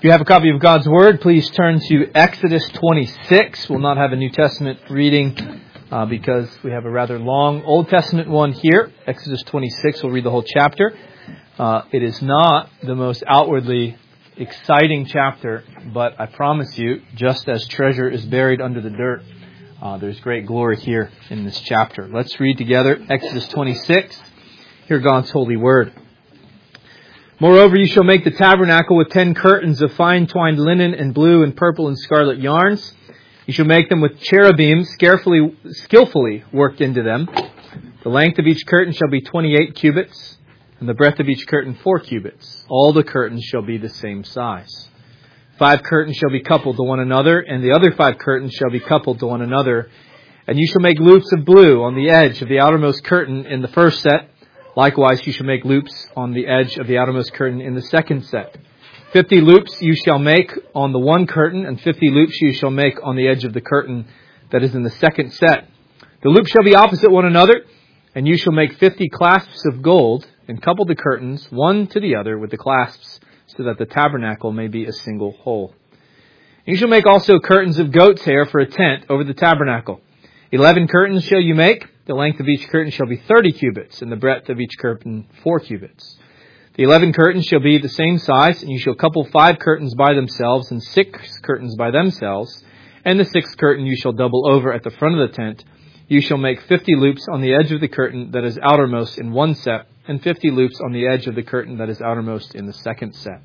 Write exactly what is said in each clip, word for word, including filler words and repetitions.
you have a copy of God's Word, please turn to Exodus twenty-six. We'll not have a New Testament reading uh, because we have a rather long Old Testament one here. Exodus twenty-six, we'll read the whole chapter. Uh, it is not the most outwardly exciting chapter, but I promise you, just as treasure is buried under the dirt, uh, there's great glory here in this chapter. Let's read together Exodus twenty-six. Hear God's holy word. Moreover, you shall make the tabernacle with ten curtains of fine twined linen and blue and purple and scarlet yarns. You shall make them with cherubim carefully, skillfully worked into them. The length of each curtain shall be twenty-eight cubits, and the breadth of each curtain four cubits. All the curtains shall be the same size. Five curtains shall be coupled to one another, and the other five curtains shall be coupled to one another. And you shall make loops of blue on the edge of the outermost curtain in the first set. Likewise, you shall make loops on the edge of the outermost curtain in the second set. Fifty loops you shall make on the one curtain, and fifty loops you shall make on the edge of the curtain that is in the second set. The loops shall be opposite one another, and you shall make fifty clasps of gold, and couple the curtains one to the other with the clasps, so that the tabernacle may be a single whole. And you shall make also curtains of goat's hair for a tent over the tabernacle. Eleven curtains shall you make. The length of each curtain shall be thirty cubits, and the breadth of each curtain four cubits. The eleven curtains shall be the same size, and you shall couple five curtains by themselves, and six curtains by themselves. And the sixth curtain you shall double over at the front of the tent. You shall make fifty loops on the edge of the curtain that is outermost in one set, and fifty loops on the edge of the curtain that is outermost in the second set.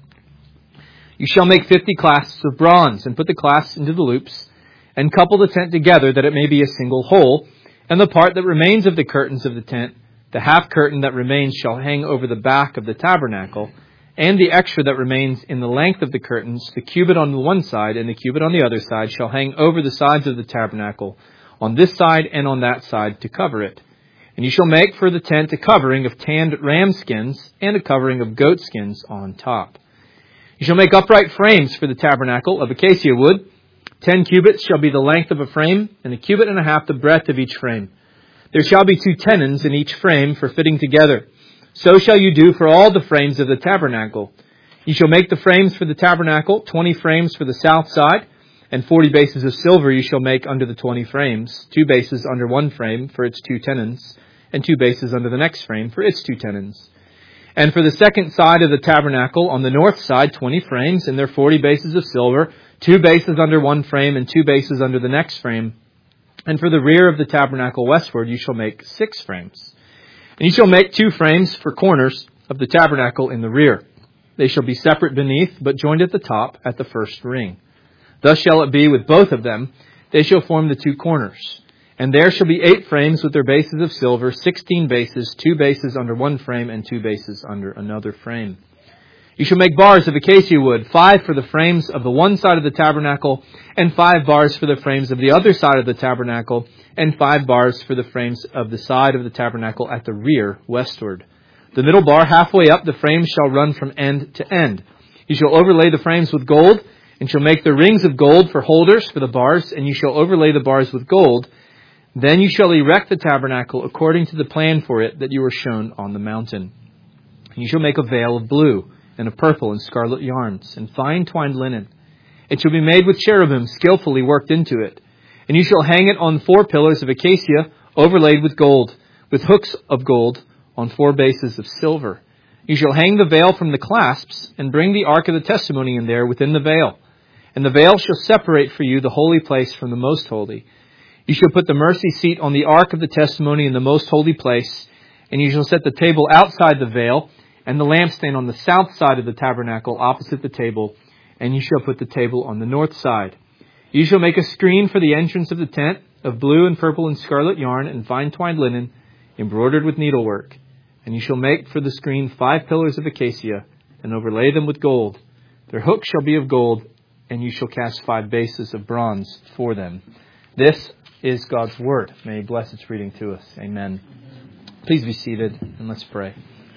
You shall make fifty clasps of bronze, and put the clasps into the loops, and couple the tent together that it may be a single whole. And the part that remains of the curtains of the tent, the half curtain that remains shall hang over the back of the tabernacle, and the extra that remains in the length of the curtains, the cubit on the one side and the cubit on the other side, shall hang over the sides of the tabernacle, on this side and on that side, to cover it. And you shall make for the tent a covering of tanned ram skins, and a covering of goat skins on top. You shall make upright frames for the tabernacle of acacia wood. Ten cubits shall be the length of a frame, and a cubit and a half the breadth of each frame. There shall be two tenons in each frame for fitting together. So shall you do for all the frames of the tabernacle. You shall make the frames for the tabernacle, twenty frames for the south side, and forty bases of silver you shall make under the twenty frames, two bases under one frame for its two tenons, and two bases under the next frame for its two tenons. And for the second side of the tabernacle, on the north side, twenty frames, and their forty bases of silver, two bases under one frame and two bases under the next frame. And for the rear of the tabernacle westward, you shall make six frames. And you shall make two frames for corners of the tabernacle in the rear. They shall be separate beneath, but joined at the top at the first ring. Thus shall it be with both of them. They shall form the two corners. And there shall be eight frames with their bases of silver, sixteen bases, two bases under one frame and two bases under another frame. You shall make bars of acacia wood, five for the frames of the one side of the tabernacle, and five bars for the frames of the other side of the tabernacle, and five bars for the frames of the side of the tabernacle at the rear westward. The middle bar halfway up the frames shall run from end to end. You shall overlay the frames with gold, and shall make the rings of gold for holders for the bars, and you shall overlay the bars with gold. Then you shall erect the tabernacle according to the plan for it that you were shown on the mountain. You shall make a veil of blue, and of purple and scarlet yarns, and fine twined linen. It shall be made with cherubim skillfully worked into it. And you shall hang it on four pillars of acacia, overlaid with gold, with hooks of gold on four bases of silver. You shall hang the veil from the clasps, and bring the ark of the testimony in there within the veil. And the veil shall separate for you the holy place from the most holy. You shall put the mercy seat on the ark of the testimony in the most holy place, and you shall set the table outside the veil, and the lampstand on the south side of the tabernacle opposite the table, and you shall put the table on the north side. You shall make a screen for the entrance of the tent of blue and purple and scarlet yarn and fine twined linen, embroidered with needlework. And you shall make for the screen five pillars of acacia, and overlay them with gold. Their hooks shall be of gold, and you shall cast five bases of bronze for them. This is God's word. May He bless its reading to us. Amen. Please be seated, and let's pray.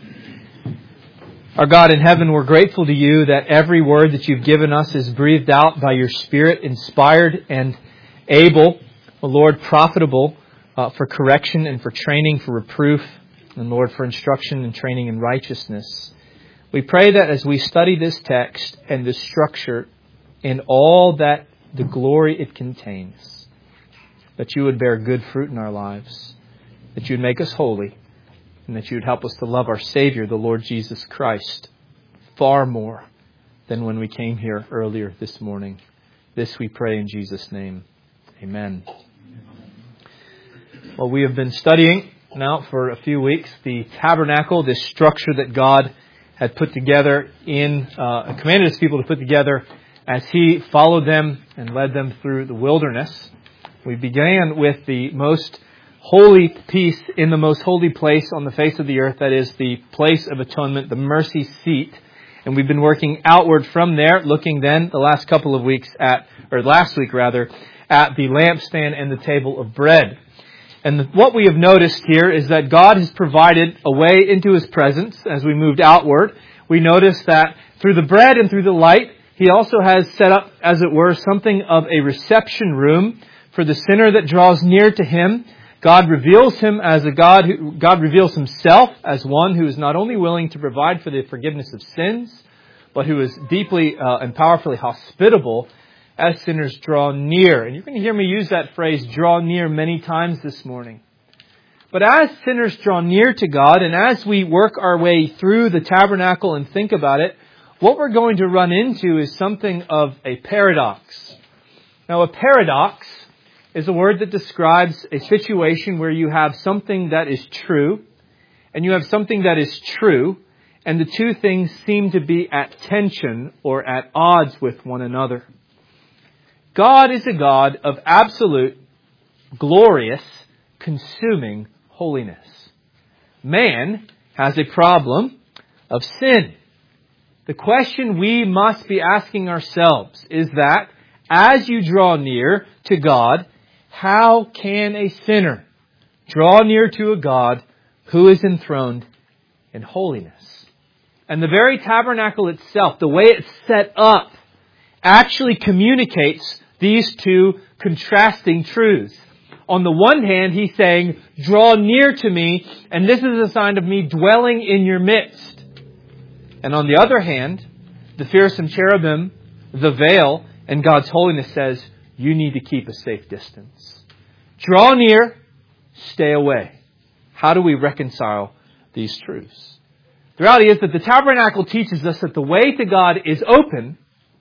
Our God in heaven, we're grateful to you that every word that you've given us is breathed out by your Spirit, inspired and able, oh Lord, profitable uh, for correction and for training, for reproof, and Lord, for instruction and training in righteousness. We pray that as we study this text and this structure in all that the glory it contains, that you would bear good fruit in our lives, that you would make us holy, and that you would help us to love our Savior, the Lord Jesus Christ, far more than when we came here earlier this morning. This we pray in Jesus' name. Amen. Well, we have been studying now for a few weeks the tabernacle, this structure that God had put together in, uh, commanded His people to put together as He followed them and led them through the wilderness. We began with the most holy piece in the most holy place on the face of the earth, that is the place of atonement, the mercy seat. And we've been working outward from there, looking then the last couple of weeks at, or last week rather, at the lampstand and the table of bread. And the, what we have noticed here is that God has provided a way into His presence as we moved outward. We noticed that through the bread and through the light, He also has set up, as it were, something of a reception room for the sinner that draws near to Him. God reveals Him as a God who, God reveals Himself as one who is not only willing to provide for the forgiveness of sins, but who is deeply uh, and powerfully hospitable as sinners draw near. And you're going to hear me use that phrase, draw near, many times this morning. But as sinners draw near to God, and as we work our way through the tabernacle and think about it, what we're going to run into is something of a paradox. Now, a paradox is a word that describes a situation where you have something that is true, and you have something that is true, and the two things seem to be at tension or at odds with one another. God is a God of absolute, glorious, consuming holiness. Man has a problem of sin. The question we must be asking ourselves is that as you draw near to God, how can a sinner draw near to a God who is enthroned in holiness? And the very tabernacle itself, the way it's set up, actually communicates these two contrasting truths. On the one hand, He's saying, draw near to me, and this is a sign of me dwelling in your midst. And on the other hand, the fearsome cherubim, the veil, and God's holiness says, you need to keep a safe distance. Draw near, stay away. How do we reconcile these truths? The reality is that the tabernacle teaches us that the way to God is open,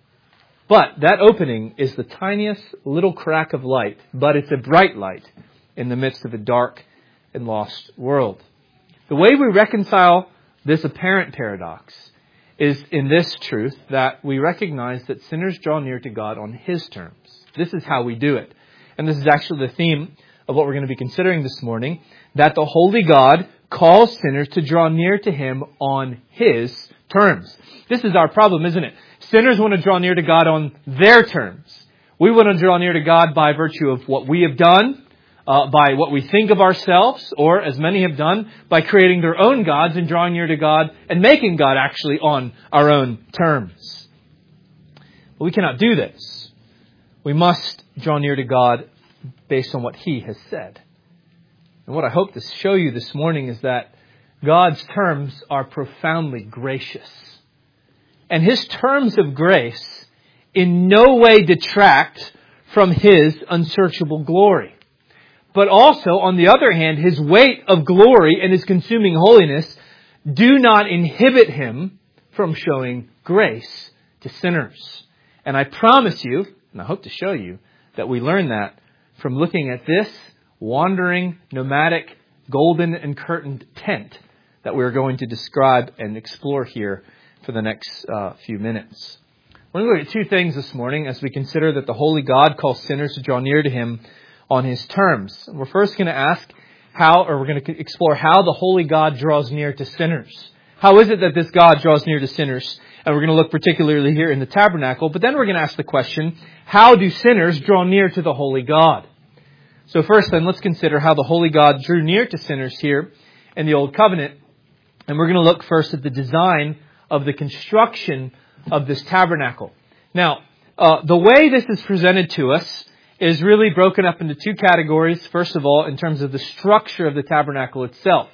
but that opening is the tiniest little crack of light, but it's a bright light in the midst of a dark and lost world. The way we reconcile this apparent paradox is in this truth that we recognize that sinners draw near to God on His terms. This is how we do it. And this is actually the theme of what we're going to be considering this morning, that the holy God calls sinners to draw near to Him on His terms. This is our problem, isn't it? Sinners want to draw near to God on their terms. We want to draw near to God by virtue of what we have done, uh, by what we think of ourselves, or as many have done, by creating their own gods and drawing near to God and making God actually on our own terms. But we cannot do this. We must draw near to God based on what He has said. And what I hope to show you this morning is that God's terms are profoundly gracious. And His terms of grace in no way detract from His unsearchable glory. But also, on the other hand, His weight of glory and His consuming holiness do not inhibit Him from showing grace to sinners. And I promise you, and I hope to show you, that we learn that from looking at this wandering, nomadic, golden and curtained tent that we're going to describe and explore here for the next uh, few minutes. We're going to look at two things this morning as we consider that the holy God calls sinners to draw near to Him on His terms. We're first going to ask how, or we're going to explore how the holy God draws near to sinners. How is it that this God draws near to sinners? And we're going to look particularly here in the tabernacle. But then we're going to ask the question, how do sinners draw near to the holy God? So first then, let's consider how the holy God drew near to sinners here in the Old Covenant. And we're going to look first at the design of the construction of this tabernacle. Now, uh, the way this is presented to us is really broken up into two categories. First of all, in terms of the structure of the tabernacle itself.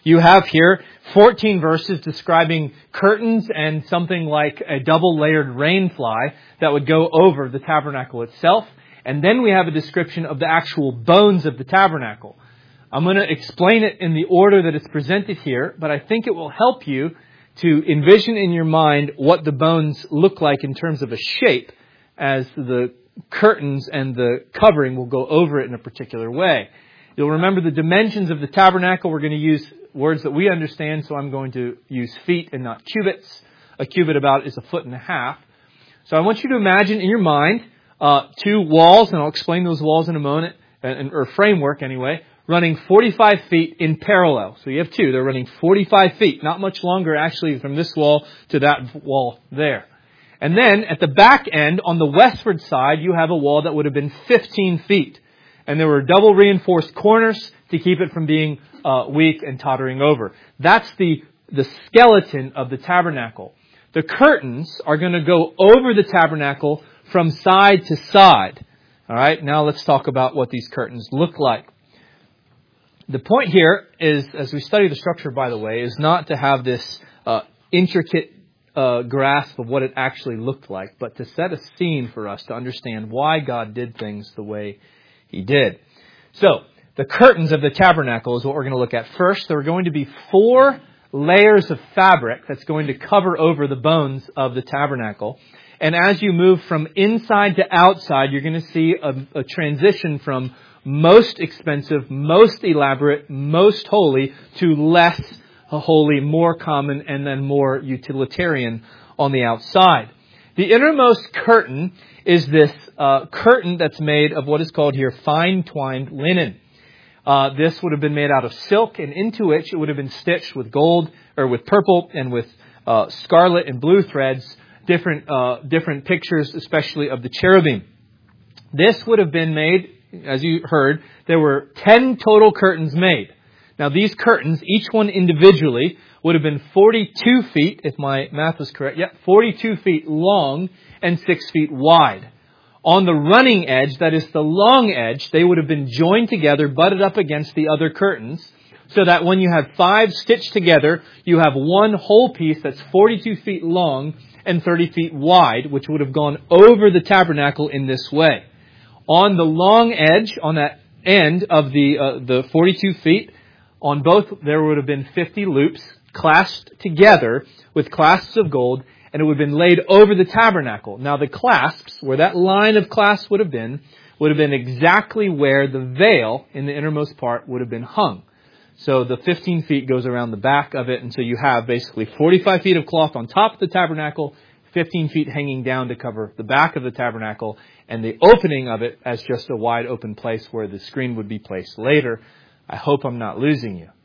You have here fourteen verses describing curtains and something like a double-layered rain fly that would go over the tabernacle itself. And then we have a description of the actual bones of the tabernacle. I'm going to explain it in the order that it's presented here, but I think it will help you to envision in your mind what the bones look like in terms of a shape as the curtains and the covering will go over it in a particular way. You'll remember the dimensions of the tabernacle. We're going to use words that we understand, so I'm going to use feet and not cubits. A cubit about is a foot and a half. So I want you to imagine in your mind uh, two walls, and I'll explain those walls in a moment, and, or framework anyway, running forty-five feet in parallel. So you have two. They're running forty-five feet, not much longer actually from this wall to that wall there. And then at the back end, on the westward side, you have a wall that would have been fifteen feet. And there were double reinforced corners to keep it from being uh, weak and tottering over. That's the, the skeleton of the tabernacle. The curtains are going to go over the tabernacle from side to side. All right, now let's talk about what these curtains look like. The point here is, as we study the structure, by the way, is not to have this uh, intricate uh, grasp of what it actually looked like, but to set a scene for us to understand why God did things the way He did. So, the curtains of the tabernacle is what we're going to look at first. There are going to be four layers of fabric that's going to cover over the bones of the tabernacle. And as you move from inside to outside, you're going to see a, a transition from most expensive, most elaborate, most holy to less holy, more common, and then more utilitarian on the outside. The innermost curtain is this uh, curtain that's made of what is called here fine twined linen. Uh, this would have been made out of silk, and into which it would have been stitched with gold, or with purple, and with uh, scarlet and blue threads, different uh, different pictures, especially of the cherubim. This would have been made, as you heard, there were ten total curtains made. Now these curtains, each one individually, would have been forty-two feet, if my math was correct. Yeah, forty-two feet long and six feet wide. On the running edge, that is the long edge, they would have been joined together, butted up against the other curtains, so that when you have five stitched together, you have one whole piece that's forty-two feet long and thirty feet wide, which would have gone over the tabernacle in this way. On the long edge, on that end of the uh, the forty-two feet, on both there would have been fifty loops clasped together with clasps of gold, and it would have been laid over the tabernacle. Now the clasps, where that line of clasps would have been, would have been exactly where the veil in the innermost part would have been hung. So the fifteen feet goes around the back of it, and so you have basically forty-five feet of cloth on top of the tabernacle, fifteen feet hanging down to cover the back of the tabernacle, and the opening of it as just a wide open place where the screen would be placed later. I hope I'm not losing you.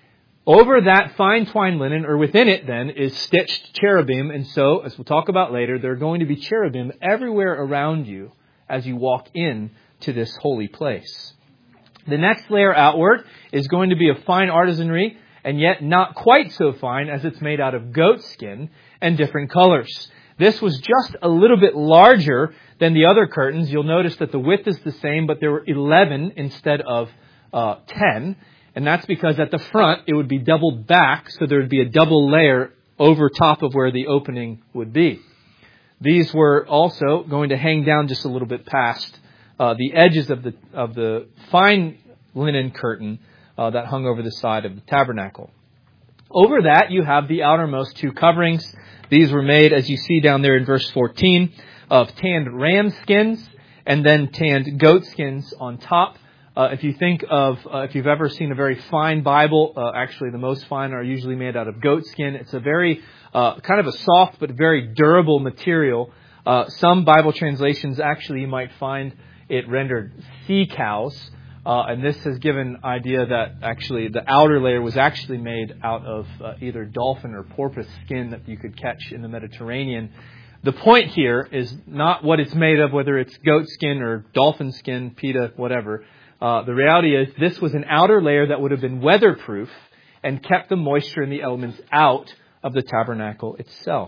Over that fine twined linen, or within it then, is stitched cherubim. And so, as we'll talk about later, there are going to be cherubim everywhere around you as you walk in to this holy place. The next layer outward is going to be of fine artisanry, and yet not quite so fine, as it's made out of goat skin and different colors. This was just a little bit larger than the other curtains. You'll notice that the width is the same, but there were eleven instead of uh, ten. And that's because at the front, it would be doubled back, so there would be a double layer over top of where the opening would be. These were also going to hang down just a little bit past uh, the edges of the of the fine linen curtain uh, that hung over the side of the tabernacle. Over that, you have the outermost two coverings. These were made, as you see down there in verse fourteen, of tanned ram skins and then tanned goat skins on top. Uh, if you think of, uh, if you've ever seen a very fine Bible, uh, actually the most fine are usually made out of goat skin. It's a very, uh, kind of a soft but very durable material. Uh, some Bible translations actually you might find it rendered sea cows. Uh, and this has given idea that actually the outer layer was actually made out of uh, either dolphin or porpoise skin that you could catch in the Mediterranean. The point here is not what it's made of, whether it's goat skin or dolphin skin, PETA, whatever. Uh, the reality is this was an outer layer that would have been weatherproof and kept the moisture and the elements out of the tabernacle itself.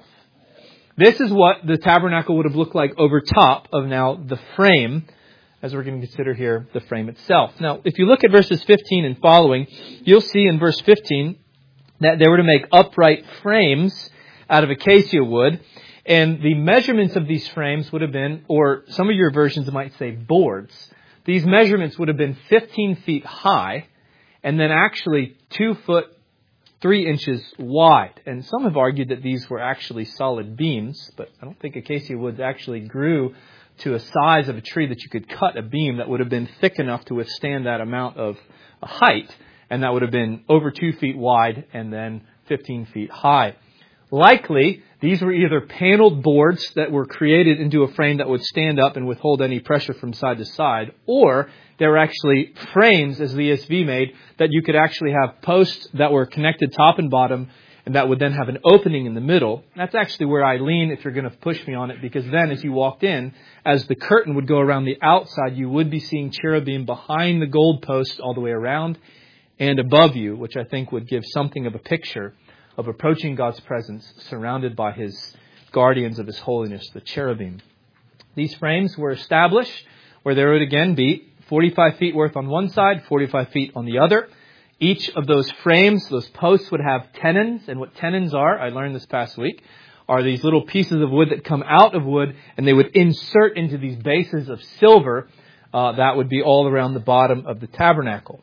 This is what the tabernacle would have looked like over top of now the frame, as we're going to consider here the frame itself. Now, if you look at verses fifteen and following, you'll see in verse fifteen that they were to make upright frames out of acacia wood. And the measurements of these frames would have been, or some of your versions might say boards. These measurements would have been fifteen feet high and then actually two foot, three inches wide. And some have argued that these were actually solid beams, but I don't think acacia wood actually grew to a size of a tree that you could cut a beam that would have been thick enough to withstand that amount of height. And that would have been over two feet wide and then fifteen feet high. Likely, these were either paneled boards that were created into a frame that would stand up and withhold any pressure from side to side, or they were actually frames, as the E S V made, that you could actually have posts that were connected top and bottom, and that would then have an opening in the middle. That's actually where I lean if you're going to push me on it, because then as you walked in, as the curtain would go around the outside, you would be seeing cherubim behind the gold post all the way around and above you, which I think would give something of a picture of approaching God's presence surrounded by His guardians of His holiness, the cherubim. These frames were established where there would again be forty-five feet worth on one side, forty-five feet on the other. Each of those frames, those posts, would have tenons. And what tenons are, I learned this past week, are these little pieces of wood that come out of wood and they would insert into these bases of silver uh, that would be all around the bottom of the tabernacle.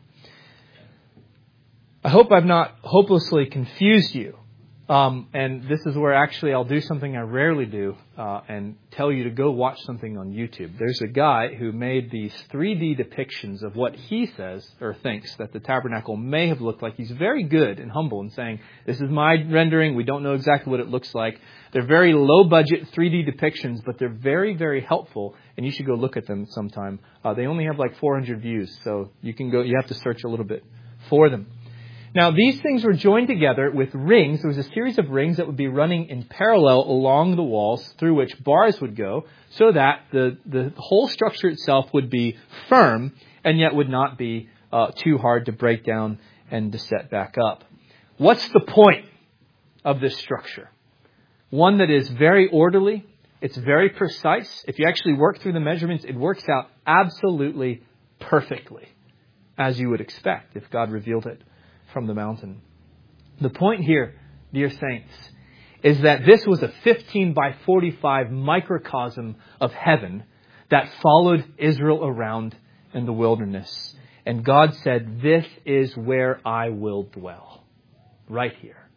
I hope I've not hopelessly confused you. Um, and this is where actually I'll do something I rarely do uh, and tell you to go watch something on YouTube. There's a guy who made these three D depictions of what he says or thinks that the tabernacle may have looked like. He's very good and humble in saying, this is my rendering. We don't know exactly what it looks like. They're very low budget three D depictions, but they're very, very helpful. And you should go look at them sometime. Uh, they only have like four hundred views. So you can go, you have to search a little bit for them. Now, these things were joined together with rings. There was a series of rings that would be running in parallel along the walls through which bars would go so that the, the whole structure itself would be firm and yet would not be uh, too hard to break down and to set back up. What's the point of this structure? One that is very orderly. It's very precise. If you actually work through the measurements, it works out absolutely perfectly, as you would expect if God revealed it from the mountain. The point here, dear saints, is that this was a fifteen by forty-five microcosm of heaven that followed Israel around in the wilderness. And God said, this is where I will dwell. Right here.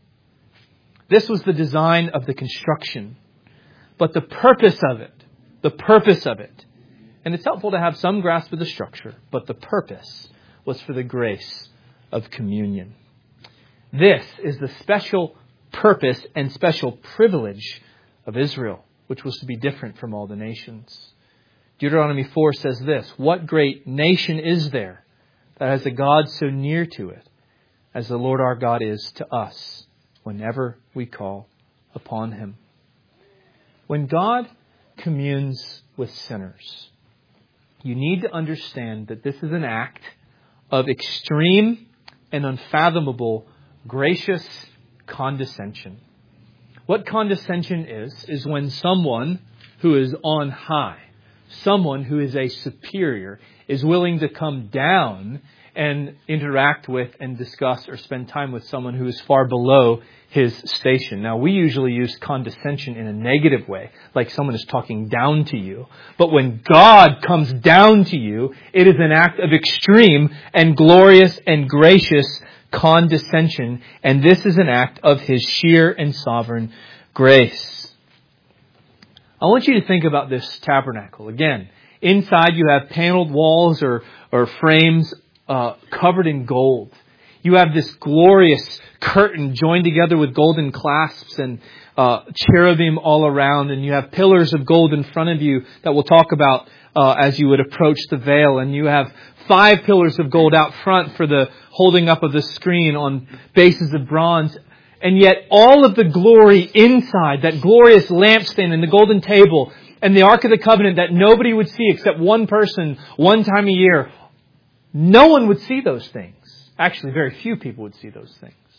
This was the design of the construction. But the purpose of it, the purpose of it, and it's helpful to have some grasp of the structure, but the purpose was for the grace of communion. This is the special purpose and special privilege of Israel, which was to be different from all the nations. Deuteronomy four says this, what great nation is there that has a God so near to it as the Lord our God is to us whenever we call upon Him? When God communes with sinners, you need to understand that this is an act of extreme and unfathomable gracious condescension. What condescension is, is when someone who is on high, someone who is a superior, is willing to come down and interact with and discuss or spend time with someone who is far below his station. Now, we usually use condescension in a negative way, like someone is talking down to you. But when God comes down to you, it is an act of extreme and glorious and gracious condescension. And this is an act of His sheer and sovereign grace. I want you to think about this tabernacle. Again, inside you have paneled walls or, or frames uh, covered in gold. You have this glorious curtain joined together with golden clasps and uh, cherubim all around. And you have pillars of gold in front of you that we'll talk about uh, as you would approach the veil. And you have five pillars of gold out front for the holding up of the screen on bases of bronze. And yet all of the glory inside, that glorious lampstand and the golden table and the Ark of the Covenant that nobody would see except one person one time a year, no one would see those things. Actually, very few people would see those things.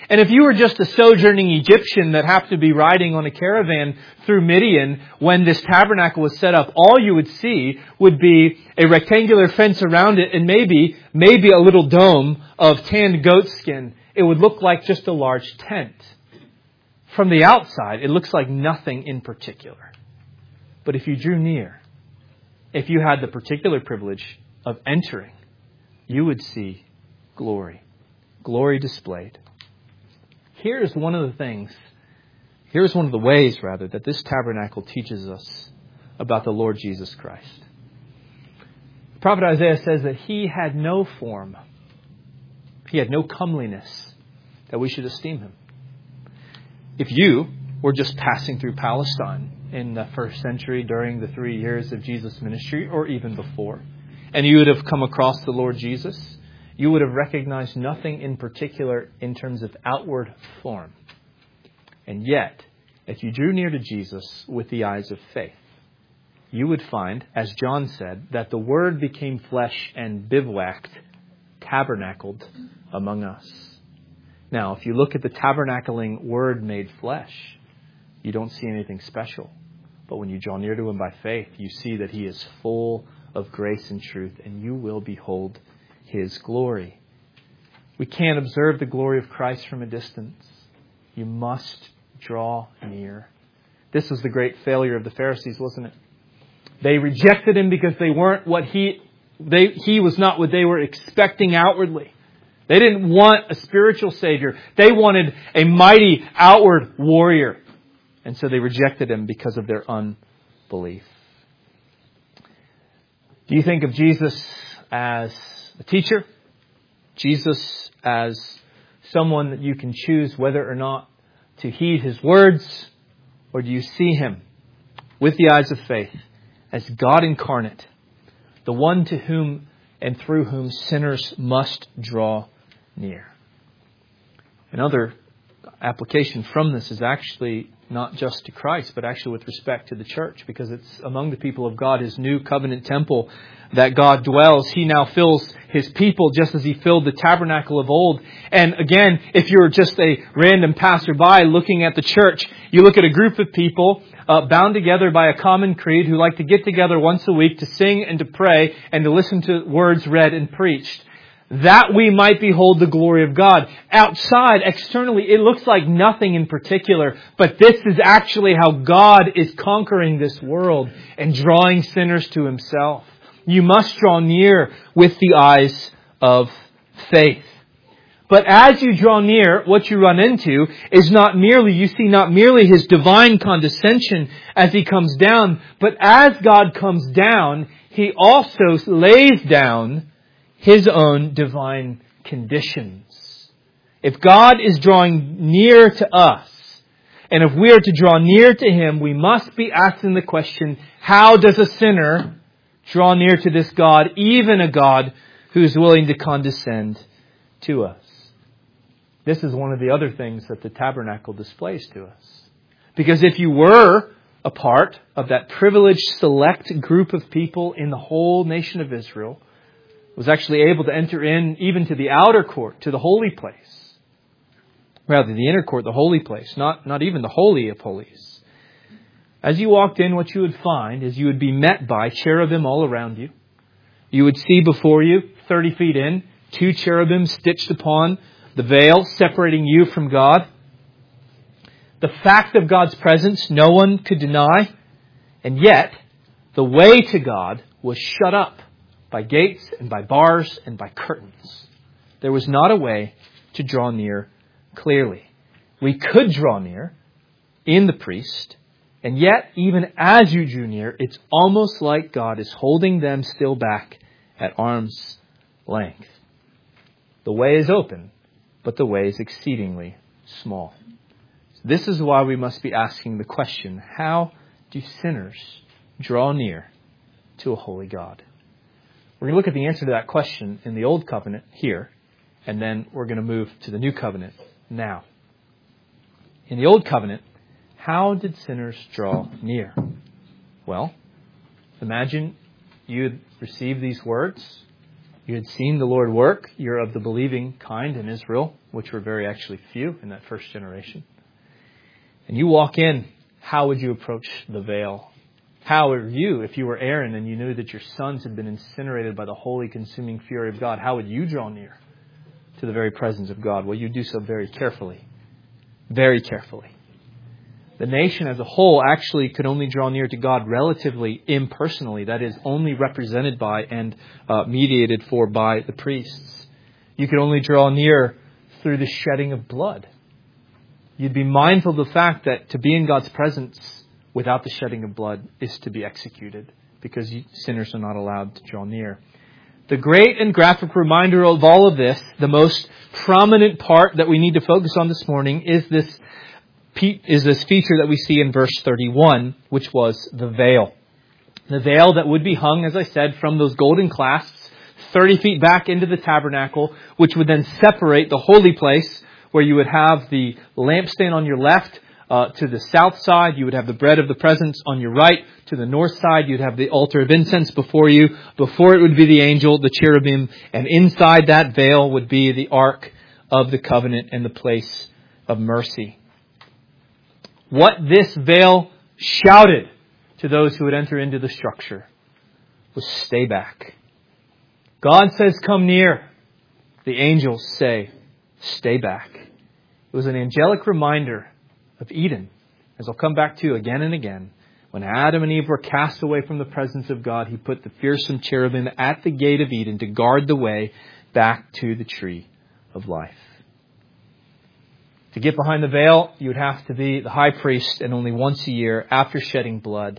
And if you were just a sojourning Egyptian that happened to be riding on a caravan through Midian when this tabernacle was set up, all you would see would be a rectangular fence around it and maybe, maybe a little dome of tanned goat skin. It would look like just a large tent. From the outside, it looks like nothing in particular. But if you drew near, if you had the particular privilege of entering, you would see glory. Glory displayed. Here's one of the things, here's one of the ways, rather, that this tabernacle teaches us about the Lord Jesus Christ. The prophet Isaiah says that He had no form. He had no comeliness that we should esteem Him. If you were just passing through Palestine in the first century during the three years of Jesus' ministry, or even before, and you would have come across the Lord Jesus, you would have recognized nothing in particular in terms of outward form. And yet, if you drew near to Jesus with the eyes of faith, you would find, as John said, that the Word became flesh and bivouacked, tabernacled among us. Now, if you look at the tabernacling Word made flesh, you don't see anything special. But when you draw near to Him by faith, you see that He is full of grace and truth, and you will behold His glory. We can't observe the glory of Christ from a distance. You must draw near. This was the great failure of the Pharisees, wasn't it? They rejected Him because they weren't what He, they, He was not what they were expecting outwardly. They didn't want a spiritual Savior. They wanted a mighty outward warrior. And so they rejected Him because of their unbelief. Do you think of Jesus as a teacher? Jesus as someone that you can choose whether or not to heed His words? Or do you see Him with the eyes of faith as God incarnate, the one to whom and through whom sinners must draw near? Another application from this is actually not just to Christ, but actually with respect to the church, because it's among the people of God, His new covenant temple, that God dwells. He now fills His people just as He filled the tabernacle of old. And again, if you're just a random passerby looking at the church, you look at a group of people uh, bound together by a common creed who like to get together once a week to sing and to pray and to listen to words read and preached, that we might behold the glory of God. Outside, externally, it looks like nothing in particular, but this is actually how God is conquering this world and drawing sinners to Himself. You must draw near with the eyes of faith. But as you draw near, what you run into is not merely, you see not merely His divine condescension as He comes down, but as God comes down, He also lays down His own divine conditions. If God is drawing near to us, and if we are to draw near to Him, we must be asking the question, how does a sinner draw near to this God, even a God who is willing to condescend to us? This is one of the other things that the tabernacle displays to us. Because if you were a part of that privileged select group of people in the whole nation of Israel, was actually able to enter in even to the outer court, to the holy place. Rather, the inner court, the holy place, not, not even the holy of holies. As you walked in, what you would find is you would be met by cherubim all around you. You would see before you, thirty feet in, two cherubim stitched upon the veil, separating you from God. The fact of God's presence, no one could deny. And yet, the way to God was shut up by gates and by bars and by curtains. There was not a way to draw near clearly. We could draw near in the priest, and yet, even as you drew near, it's almost like God is holding them still back at arm's length. The way is open, but the way is exceedingly small. This is why we must be asking the question, how do sinners draw near to a holy God? We're going to look at the answer to that question in the Old Covenant here, and then we're going to move to the New Covenant now. In the Old Covenant, how did sinners draw near? Well, imagine you'd received these words You had seen the Lord work. You're of the believing kind in Israel, which were very actually few in that first generation. And you walk in, how would you approach the veil? How would you, if you were Aaron and you knew that your sons had been incinerated by the holy consuming fury of God, how would you draw near to the very presence of God? Well, you do so very carefully. Very carefully. The nation as a whole actually could only draw near to God relatively impersonally. That is, only represented by and uh, mediated for by the priests. You could only draw near through the shedding of blood. You'd be mindful of the fact that to be in God's presence without the shedding of blood is to be executed, because sinners are not allowed to draw near. The great and graphic reminder of all of this, the most prominent part that we need to focus on this morning, is this is this feature that we see in verse thirty-one, which was the veil. The veil that would be hung, as I said, from those golden clasps thirty feet back into the tabernacle, which would then separate the holy place, where you would have the lampstand on your left. Uh, to the south side, you would have the bread of the presence on your right. To the north side, you'd have the altar of incense before you. Before it would be the angel, the cherubim. And inside that veil would be the ark of the covenant and the place of mercy. What this veil shouted to those who would enter into the structure was, stay back. God says, come near. The angels say, stay back. It was an angelic reminder of Eden, as I'll come back to again and again. When Adam and Eve were cast away from the presence of God, He put the fearsome cherubim at the gate of Eden to guard the way back to the tree of life. To get behind the veil, you would have to be the high priest, and only once a year after shedding blood.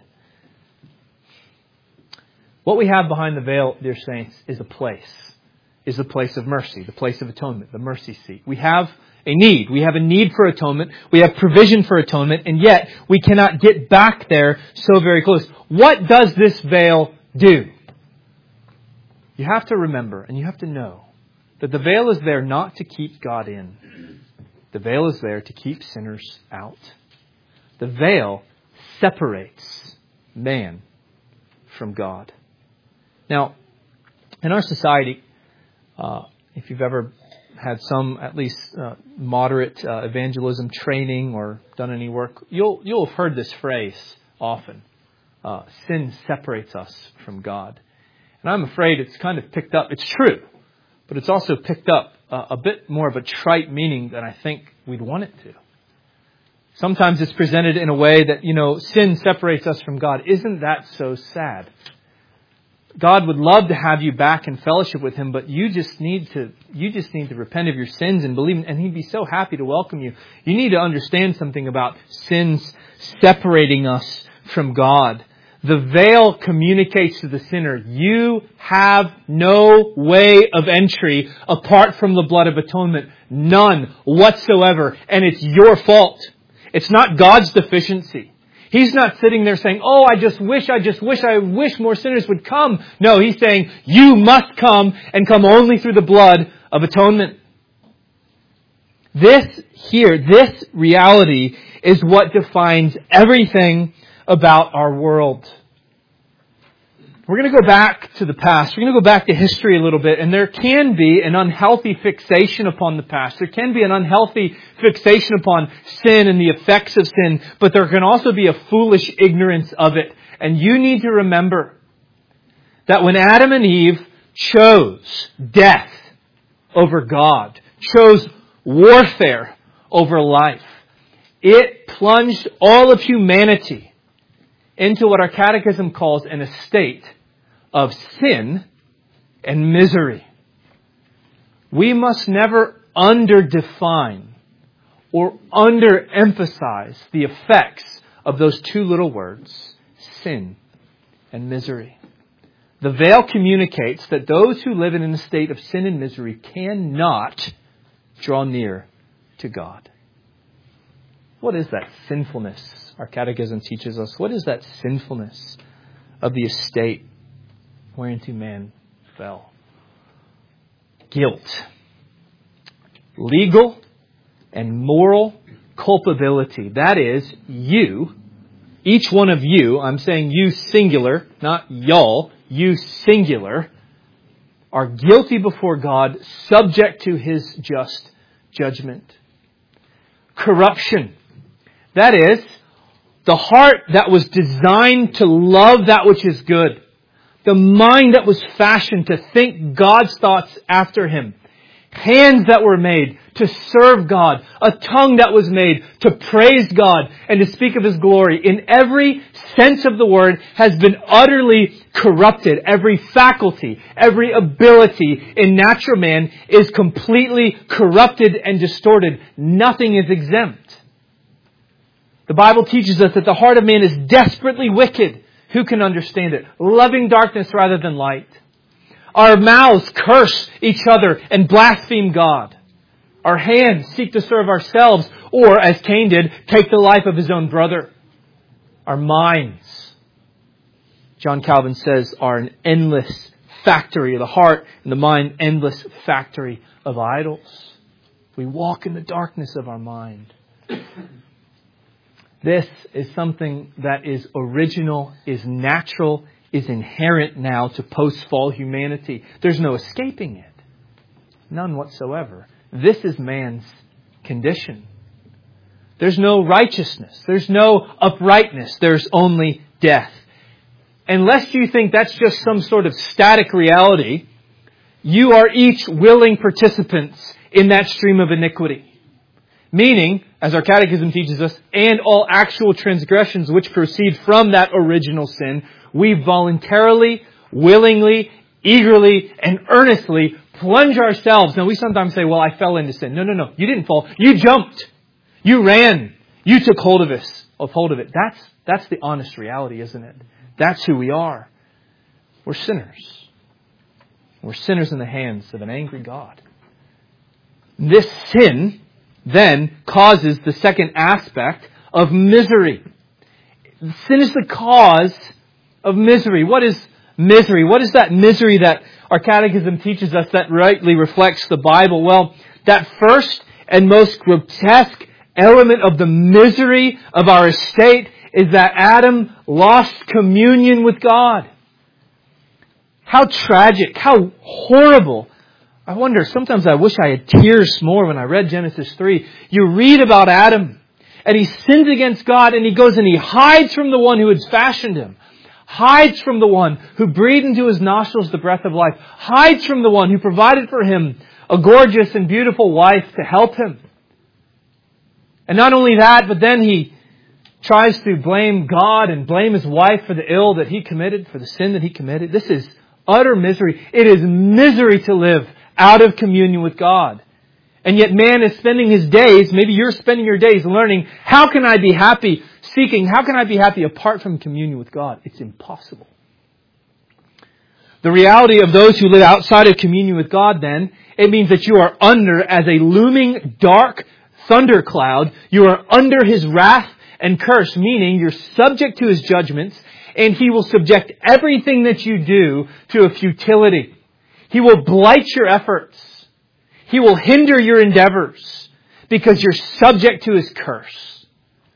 What we have behind the veil, dear saints, is a place. Is the place of mercy, the place of atonement, the mercy seat. We have a need. We have a need for atonement. We have provision for atonement, and yet we cannot get back there so very close. What does this veil do? You have to remember, and you have to know, that the veil is there not to keep God in. The veil is there to keep sinners out. The veil separates man from God. Now, in our society, uh, if you've ever had some, at least uh, moderate uh, evangelism training or done any work, you'll you'll have heard this phrase often. Uh, sin separates us from God. And I'm afraid it's kind of picked up. It's true, but it's also picked up uh, a bit more of a trite meaning than I think we'd want it to. Sometimes it's presented in a way that, you know, sin separates us from God. Isn't that so sad? God would love to have you back in fellowship with Him, but you just need to you just need to repent of your sins and believe, and He'd be so happy to welcome you. You need to understand something about sins separating us from God. The veil communicates to the sinner, you have no way of entry apart from the blood of atonement. None whatsoever. And it's your fault. It's not God's deficiency. He's not sitting there saying, oh, I just wish, I just wish, I wish more sinners would come. No, He's saying, you must come, and come only through the blood of atonement. This here, this reality is what defines everything about our world. We're going to go back to the past. We're going to go back to history a little bit, and there can be an unhealthy fixation upon the past. There can be an unhealthy fixation upon sin and the effects of sin, but there can also be a foolish ignorance of it. And you need to remember that when Adam and Eve chose death over God, chose warfare over life, it plunged all of humanity into what our catechism calls an estate of sin and misery. We must never underdefine or underemphasize the effects of those two little words, sin and misery. The veil communicates that those who live in a state of sin and misery cannot draw near to God. What is that sinfulness? Our catechism teaches us. What is that sinfulness of the estate whereinto man fell? Guilt. Legal and moral culpability. That is, you, each one of you, I'm saying you singular, not y'all, you singular, are guilty before God, subject to His just judgment. Corruption. That is, the heart that was designed to love that which is good. The mind that was fashioned to think God's thoughts after Him. Hands that were made to serve God. A tongue that was made to praise God and to speak of His glory. In every sense of the word has been utterly corrupted. Every faculty, every ability in natural man is completely corrupted and distorted. Nothing is exempt. The Bible teaches us that the heart of man is desperately wicked. Who can understand it? Loving darkness rather than light. Our mouths curse each other and blaspheme God. Our hands seek to serve ourselves, or, as Cain did, take the life of his own brother. Our minds, John Calvin says, are an endless factory. The heart and the mind, endless factory of idols. We walk in the darkness of our mind. This is something that is original, is natural, is inherent now to post-fall humanity. There's no escaping it. None whatsoever. This is man's condition. There's no righteousness. There's no uprightness. There's only death. Unless you think that's just some sort of static reality, you are each willing participants in that stream of iniquity. Meaning, as our catechism teaches us, and all actual transgressions which proceed from that original sin, we voluntarily, willingly, eagerly, and earnestly plunge ourselves. Now we sometimes say, well, I fell into sin. No, no, no. You didn't fall. You jumped. You ran. You took hold of us, of hold of it. That's, that's the honest reality, isn't it? That's who we are. We're sinners. We're sinners in the hands of an angry God. This sin then causes the second aspect of misery. Sin is the cause of misery. What is misery? What is that misery that our catechism teaches us that rightly reflects the Bible? Well, that first and most grotesque element of the misery of our estate is that Adam lost communion with God. How tragic, how horrible. I wonder, sometimes I wish I had tears more when I read Genesis three. You read about Adam, and he sins against God, and he goes and he hides from the one who had fashioned him. Hides from the one who breathed into his nostrils the breath of life. Hides from the one who provided for him a gorgeous and beautiful wife to help him. And not only that, but then he tries to blame God and blame his wife for the ill that he committed, for the sin that he committed. This is utter misery. It is misery to live out of communion with God. And yet man is spending his days, maybe you're spending your days learning, how can I be happy, seeking, how can I be happy apart from communion with God? It's impossible. The reality of those who live outside of communion with God then, it means that you are under, as a looming dark thundercloud, you are under His wrath and curse, meaning you're subject to His judgments, and He will subject everything that you do to a futility. He will blight your efforts. He will hinder your endeavors because you're subject to His curse.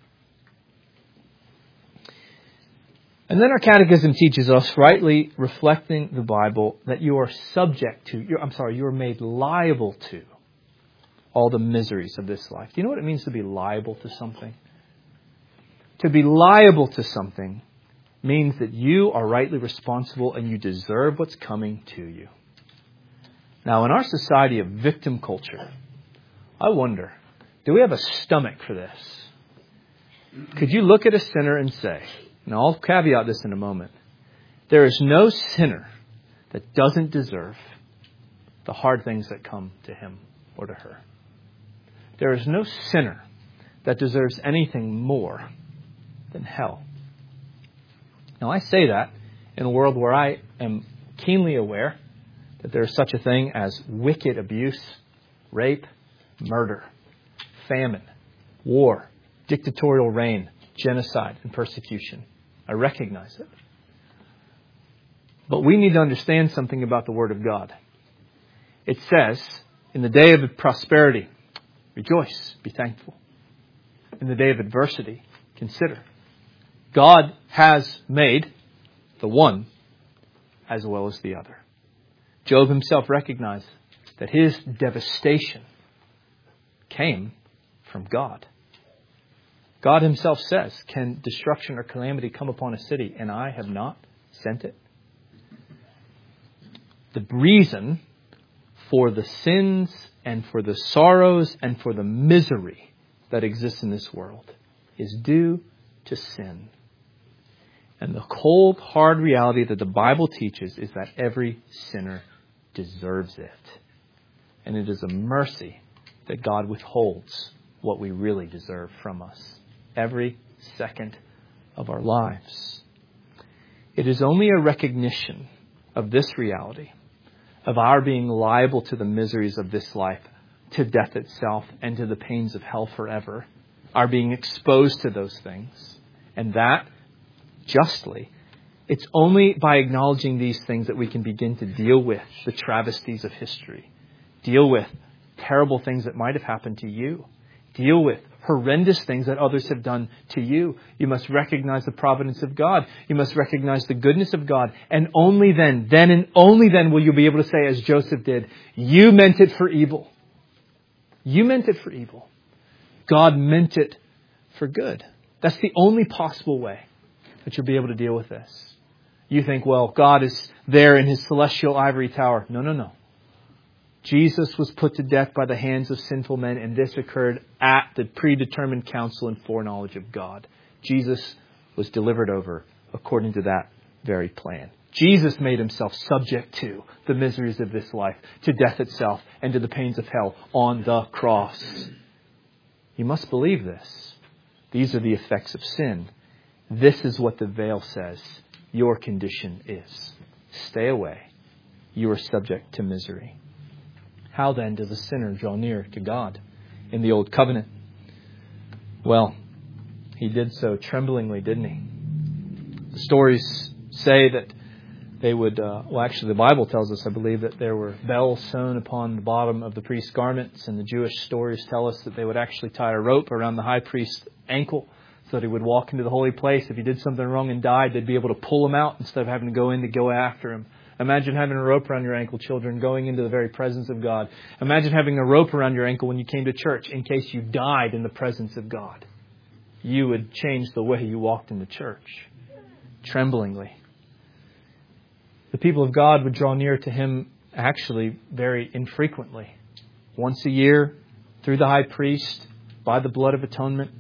And then our catechism teaches us, rightly reflecting the Bible, that you are subject to, you're, I'm sorry, you are made liable to all the miseries of this life. Do you know what it means to be liable to something? To be liable to something means that you are rightly responsible and you deserve what's coming to you. Now, in our society of victim culture, I wonder, do we have a stomach for this? Could you look at a sinner and say, and I'll caveat this in a moment, there is no sinner that doesn't deserve the hard things that come to him or to her. There is no sinner that deserves anything more than hell. Now, I say that in a world where I am keenly aware that there is such a thing as wicked abuse, rape, murder, famine, war, dictatorial reign, genocide, and persecution. I recognize it. But we need to understand something about the Word of God. It says, in the day of prosperity, rejoice, be thankful. In the day of adversity, consider. God has made the one as well as the other. Job himself recognized that his devastation came from God. God himself says, can destruction or calamity come upon a city and I have not sent it? The reason for the sins and for the sorrows and for the misery that exists in this world is due to sin. And the cold, hard reality that the Bible teaches is that every sinner deserves it. And it is a mercy that God withholds what we really deserve from us every second of our lives. It is only a recognition of this reality, of our being liable to the miseries of this life, to death itself, and to the pains of hell forever, our being exposed to those things, and that justly. It's only by acknowledging these things that we can begin to deal with the travesties of history, deal with terrible things that might have happened to you, deal with horrendous things that others have done to you. You must recognize the providence of God. You must recognize the goodness of God. And only then, then and only then will you be able to say, as Joseph did, you meant it for evil. You meant it for evil. God meant it for good. That's the only possible way that you'll be able to deal with this. You think, well, God is there in his celestial ivory tower. No, no, no. Jesus was put to death by the hands of sinful men, and this occurred at the predetermined counsel and foreknowledge of God. Jesus was delivered over according to that very plan. Jesus made himself subject to the miseries of this life, to death itself, and to the pains of hell on the cross. You must believe this. These are the effects of sin. This is what the veil says your condition is. Stay away. You are subject to misery. How then does a sinner draw near to God in the Old Covenant? Well, he did so tremblingly, didn't he? The stories say that they would, uh, well actually the Bible tells us, I believe, that there were bells sewn upon the bottom of the priest's garments, and the Jewish stories tell us that they would actually tie a rope around the high priest's ankle so that he would walk into the holy place. If he did something wrong and died, they'd be able to pull him out instead of having to go in to go after him. Imagine having a rope around your ankle, children, going into the very presence of God. Imagine having a rope around your ankle when you came to church in case you died in the presence of God. You would change the way you walked into church, tremblingly. The people of God would draw near to him actually very infrequently. Once a year, through the high priest, by the blood of atonement.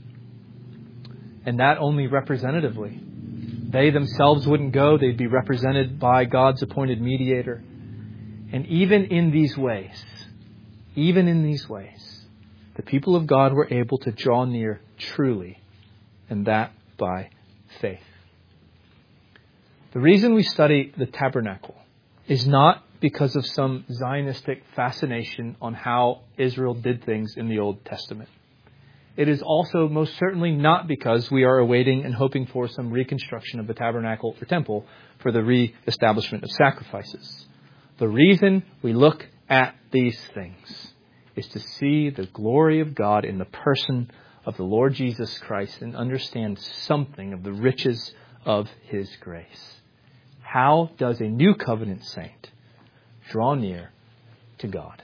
And that only representatively. They themselves wouldn't go. They'd be represented by God's appointed mediator. And even in these ways, even in these ways, the people of God were able to draw near truly, and that by faith. The reason we study the tabernacle is not because of some Zionistic fascination on how Israel did things in the Old Testament. It is also most certainly not because we are awaiting and hoping for some reconstruction of the tabernacle or temple for the re-establishment of sacrifices. The reason we look at these things is to see the glory of God in the person of the Lord Jesus Christ and understand something of the riches of his grace. How does a new covenant saint draw near to God?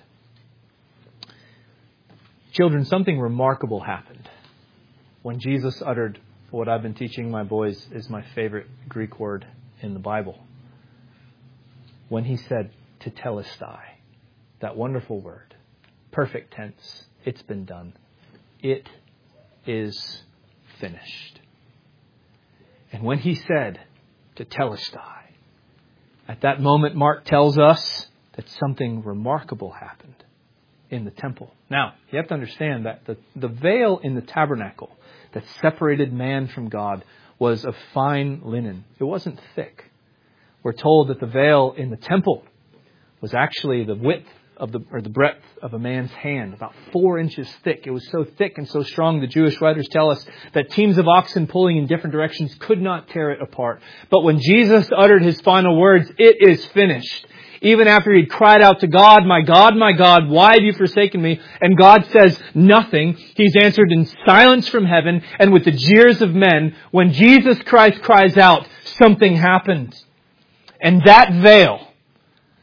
Children, something remarkable happened when Jesus uttered what I've been teaching my boys is my favorite Greek word in the Bible. When he said tetelestai, that wonderful word, perfect tense, it's been done. It is finished. And when he said tetelestai, at that moment Mark tells us that something remarkable happened in the temple. Now, you have to understand that the, the veil in the tabernacle that separated man from God was of fine linen. It wasn't thick. We're told that the veil in the temple was actually the width of the, or the breadth of a man's hand, about four inches thick. It was so thick and so strong, the Jewish writers tell us that teams of oxen pulling in different directions could not tear it apart. But when Jesus uttered his final words, it is finished. Even after he'd cried out to God, my God, my God, why have you forsaken me? And God says nothing. He's answered in silence from heaven and with the jeers of men. When Jesus Christ cries out, something happened. And that veil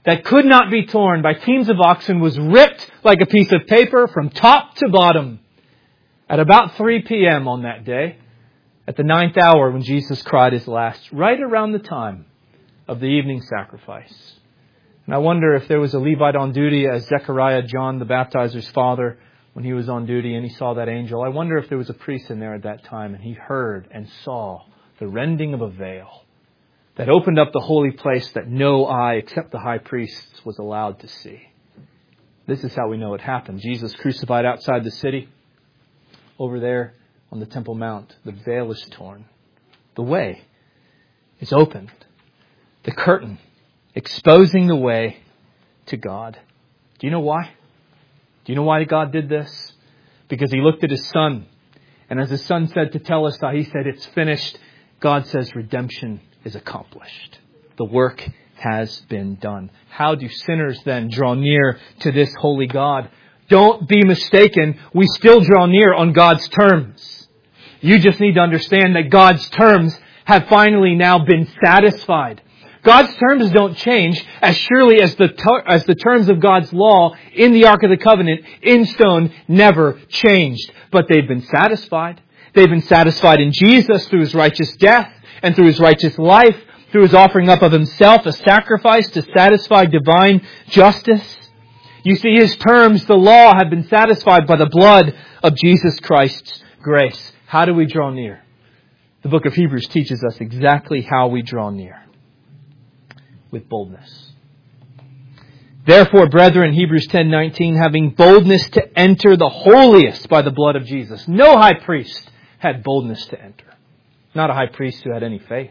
that could not be torn by teams of oxen was ripped like a piece of paper from top to bottom at about three p.m. on that day, at the ninth hour when Jesus cried his last, right around the time of the evening sacrifice. And I wonder if there was a Levite on duty as Zechariah, John the baptizer's father, when he was on duty and he saw that angel. I wonder if there was a priest in there at that time and he heard and saw the rending of a veil that opened up the holy place that no eye except the high priest was allowed to see. This is how we know it happened. Jesus crucified outside the city. Over there on the Temple Mount, the veil is torn. The way is opened. The curtain exposing the way to God. Do you know why? Do you know why God did this? Because he looked at his Son. And as his Son said to tell us that, he said, it's finished. God says redemption is accomplished. The work has been done. How do sinners then draw near to this holy God? Don't be mistaken. We still draw near on God's terms. You just need to understand that God's terms have finally now been satisfied. God's terms don't change as surely as the ter- as the terms of God's law in the Ark of the Covenant in stone never changed. But they've been satisfied. They've been satisfied in Jesus through his righteous death and through his righteous life, through his offering up of himself, a sacrifice to satisfy divine justice. You see, his terms, the law, have been satisfied by the blood of Jesus Christ's grace. How do we draw near? The book of Hebrews teaches us exactly how we draw near. With boldness. Therefore, brethren, Hebrews ten nineteen, having boldness to enter the holiest by the blood of Jesus. No high priest had boldness to enter. Not a high priest who had any faith.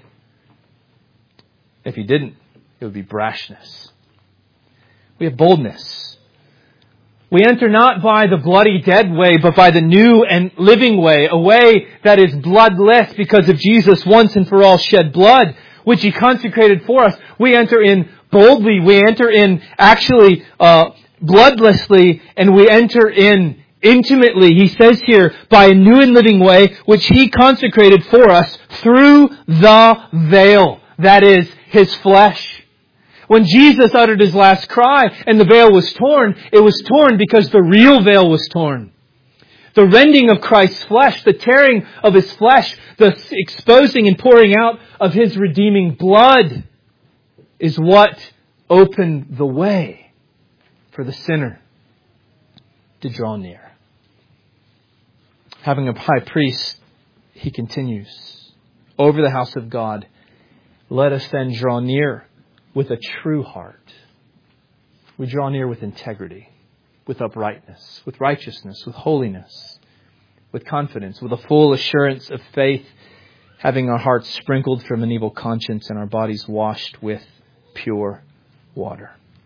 If he didn't, it would be brashness. We have boldness. We enter not by the bloody dead way, but by the new and living way, a way that is bloodless because of Jesus once and for all shed blood, which he consecrated for us. We enter in boldly. We enter in actually uh, bloodlessly, and we enter in intimately. He says here, by a new and living way, which he consecrated for us through the veil, that is, his flesh. When Jesus uttered his last cry and the veil was torn, it was torn because the real veil was torn. The rending of Christ's flesh, the tearing of his flesh, the exposing and pouring out of his redeeming blood is what opened the way for the sinner to draw near. Having a high priest, he continues, over the house of God, let us then draw near with a true heart. We draw near with integrity, with uprightness, with righteousness, with holiness, with confidence, with a full assurance of faith, having our hearts sprinkled from an evil conscience and our bodies washed with pure water.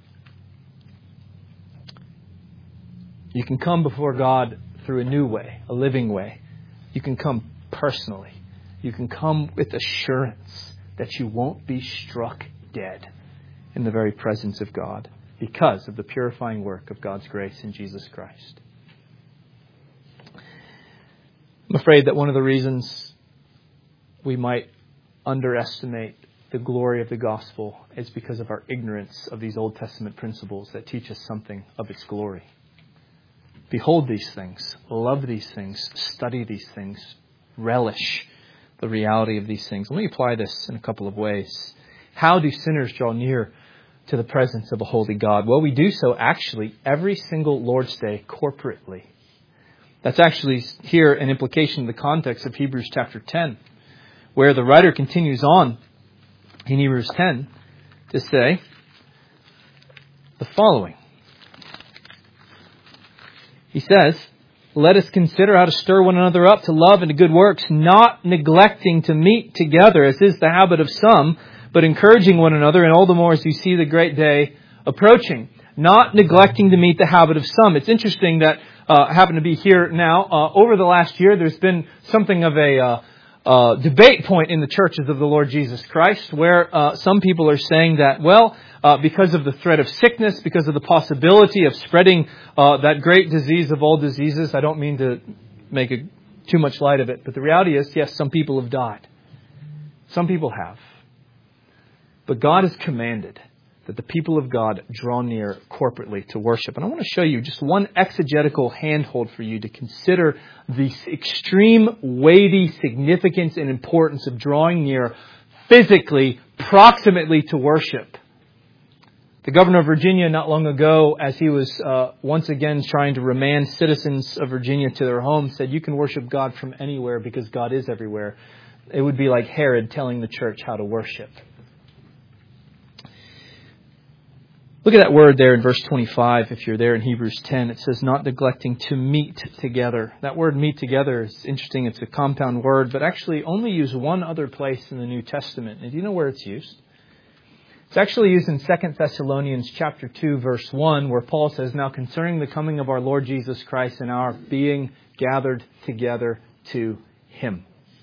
You can come before God through a new way, a living way. You can come personally. You can come with assurance that you won't be struck dead in the very presence of God because of the purifying work of God's grace in Jesus Christ. I'm afraid that one of the reasons we might underestimate the glory of the gospel is because of our ignorance of these Old Testament principles that teach us something of its glory. Behold these things, love these things, study these things, relish the reality of these things. Let me apply this in a couple of ways. How do sinners draw near to the presence of a holy God? Well, we do so actually every single Lord's Day corporately. That's actually here an implication of the context of Hebrews chapter ten, where the writer continues on in Hebrews ten to say the following. He says, let us consider how to stir one another up to love and to good works, not neglecting to meet together, as is the habit of some, but encouraging one another, and all the more as you see the great day approaching. Not neglecting to meet the habit of some. It's interesting that uh, I happen to be here now. Uh, over the last year, there's been something of a uh, uh, debate point in the churches of the Lord Jesus Christ, where uh, some people are saying that, well, uh, because of the threat of sickness, because of the possibility of spreading uh, that great disease of all diseases, I don't mean to make a, too much light of it, but the reality is, yes, some people have died. Some people have. But God has commanded that the people of God draw near corporately to worship. And I want to show you just one exegetical handhold for you to consider the extreme weighty significance and importance of drawing near physically, proximately to worship. The governor of Virginia not long ago, as he was uh, once again trying to remand citizens of Virginia to their homes, said you can worship God from anywhere because God is everywhere. It would be like Herod telling the church how to worship. Look at that word there in verse twenty-five. If you're there in Hebrews ten, it says not neglecting to meet together. That word meet together is interesting. It's a compound word, but actually only used one other place in the New Testament. And do you know where it's used? It's actually used in Second Thessalonians chapter two, verse one, where Paul says, now concerning the coming of our Lord Jesus Christ and our being gathered together to Him.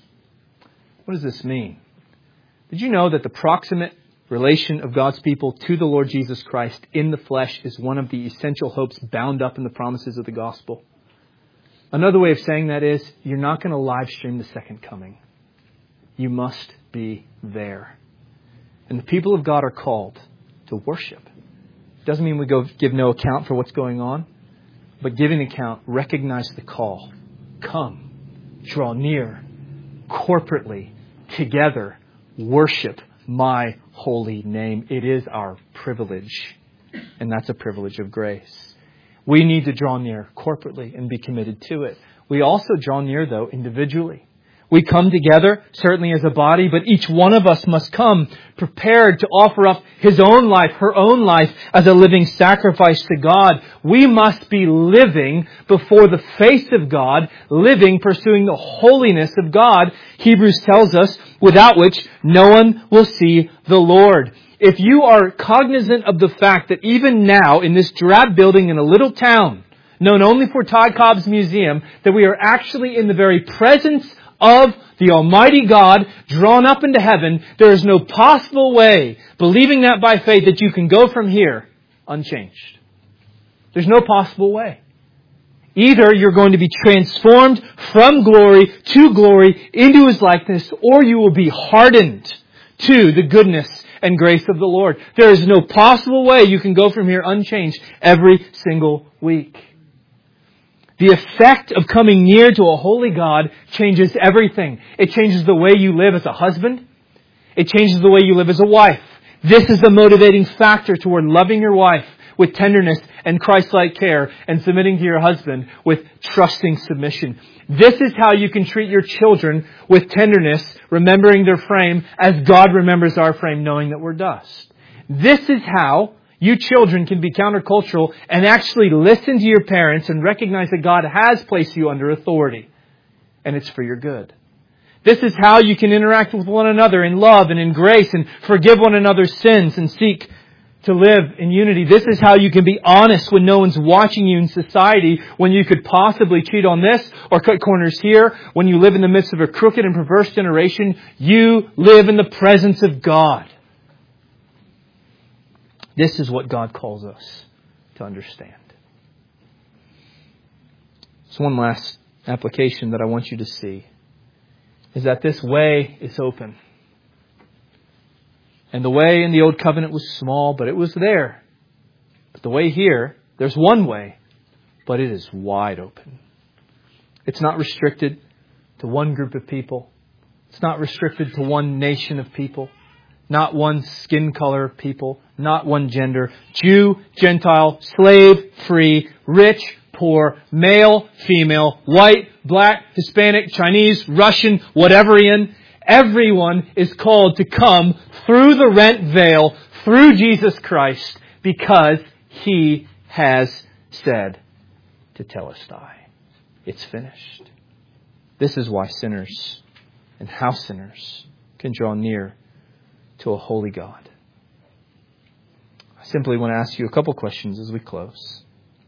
What does this mean? Did you know that the proximate relation of God's people to the Lord Jesus Christ in the flesh is one of the essential hopes bound up in the promises of the gospel? Another way of saying that is, you're not going to live stream the second coming. You must be there. And the people of God are called to worship. It doesn't mean we go give no account for what's going on, but giving account, recognize the call. Come, draw near, corporately, together, worship my holy name. It is our privilege, and that's a privilege of grace. We need to draw near corporately and be committed to it. We also draw near, though, individually. We come together, certainly as a body, but each one of us must come prepared to offer up his own life, her own life, as a living sacrifice to God. We must be living before the face of God, living, pursuing the holiness of God. Hebrews tells us, without which no one will see the Lord. If you are cognizant of the fact that even now, in this drab building in a little town, known only for Todd Cobb's museum, that we are actually in the very presence of the Almighty God drawn up into heaven, there is no possible way, believing that by faith, that you can go from here unchanged. There's no possible way. Either you're going to be transformed from glory to glory into His likeness, or you will be hardened to the goodness and grace of the Lord. There is no possible way you can go from here unchanged every single week. The effect of coming near to a holy God changes everything. It changes the way you live as a husband. It changes the way you live as a wife. This is the motivating factor toward loving your wife with tenderness and Christ-like care and submitting to your husband with trusting submission. This is how you can treat your children with tenderness, remembering their frame as God remembers our frame, knowing that we're dust. This is how you children can be countercultural and actually listen to your parents and recognize that God has placed you under authority. And it's for your good. This is how you can interact with one another in love and in grace and forgive one another's sins and seek to live in unity. This is how you can be honest when no one's watching you in society, when you could possibly cheat on this or cut corners here. When you live in the midst of a crooked and perverse generation, you live in the presence of God. This is what God calls us to understand. So one last application that I want you to see is that this way is open. And the way in the Old Covenant was small, but it was there. But the way here, there's one way, but it is wide open. It's not restricted to one group of people. It's not restricted to one nation of people. Not one skin color of people. Not one gender. Jew, Gentile, slave, free, rich, poor, male, female, white, black, Hispanic, Chinese, Russian, whateverian. Everyone is called to come through the rent veil, through Jesus Christ, because He has said to Telestai, it's finished. This is why sinners and house sinners can draw near to a holy God. I simply want to ask you a couple questions as we close.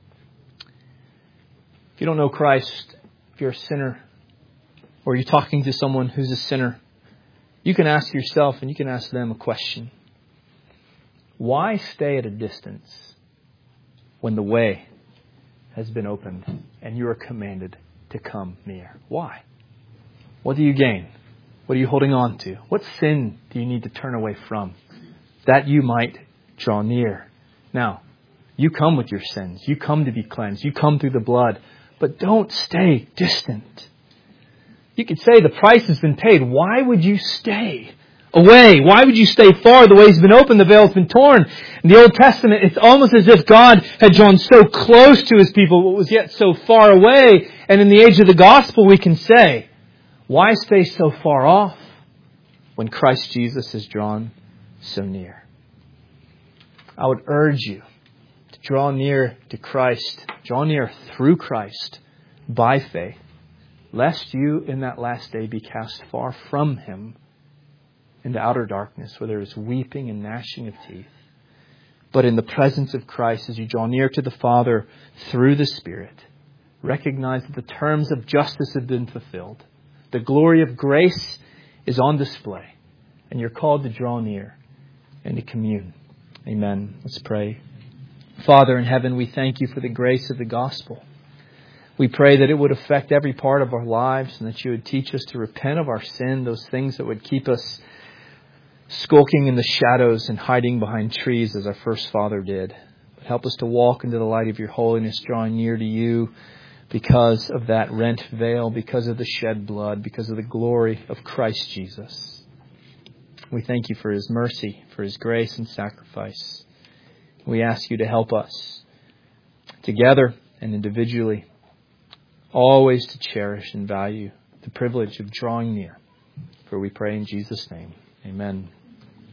If you don't know Christ, if you're a sinner, or you're talking to someone who's a sinner, you can ask yourself and you can ask them a question. Why stay at a distance when the way has been opened and you are commanded to come near? Why? What do you gain? What are you holding on to? What sin do you need to turn away from that you might draw near. Now, you come with your sins. You come to be cleansed. You come through the blood. But don't stay distant. You could say the price has been paid. Why would you stay away? Why would you stay far? The way's been opened. The veil's been torn. In the Old Testament, it's almost as if God had drawn so close to His people, but was yet so far away. And in the age of the gospel, we can say, why stay so far off when Christ Jesus is drawn so near? I would urge you to draw near to Christ, draw near through Christ by faith, lest you in that last day be cast far from Him into outer darkness where there is weeping and gnashing of teeth. But in the presence of Christ, as you draw near to the Father through the Spirit, recognize that the terms of justice have been fulfilled. The glory of grace is on display, and you're called to draw near and to commune. Amen. Let's pray. Father in heaven, we thank You for the grace of the gospel. We pray that it would affect every part of our lives and that You would teach us to repent of our sin, those things that would keep us skulking in the shadows and hiding behind trees as our first father did. But help us to walk into the light of Your holiness, drawing near to You because of that rent veil, because of the shed blood, because of the glory of Christ Jesus. We thank You for His mercy, for His grace and sacrifice. We ask You to help us together and individually always to cherish and value the privilege of drawing near. For we pray in Jesus' name. Amen.